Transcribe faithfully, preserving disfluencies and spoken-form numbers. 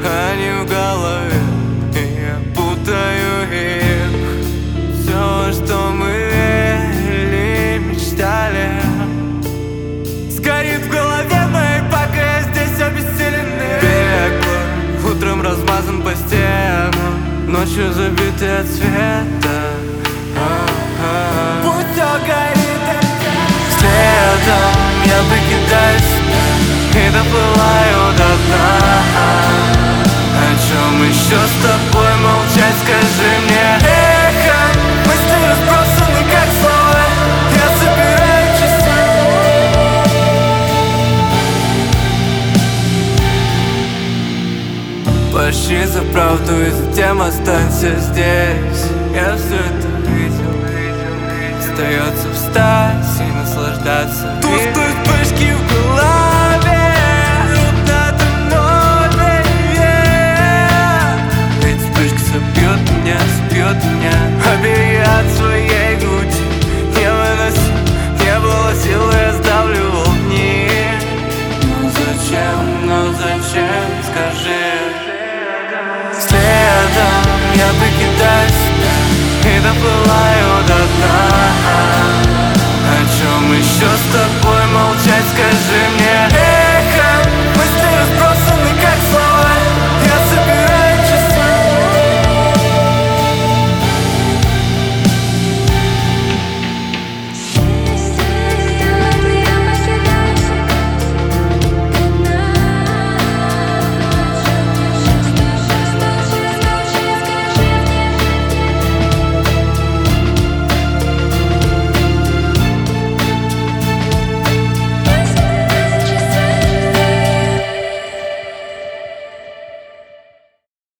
они в голове, и я путаю их. Все, что мы верили, мечтали, сгорит в голове моей, пока я здесь обессиленный. Берег утром размазан по стенам, ночью забитый от света. Пусть все горит светом, я покидаю себя и доплываю до дна. О чем еще с тобой молчать, скажи мне. Эхо, мысли разбросаны как слова, я собираю часы. Почти за правду и затем останься здесь. Я все это видел, остается встать и наслаждаться тусклой вспышки в голове. Рут надо мной, ведь вспышка собьет меня, собьет меня. Обереги от своей груди не выноси, не было сил, я сдавливал дни. Ну зачем, ну зачем, скажи. Следом я покидаю себя и доплываю до дна. О чем еще с тобой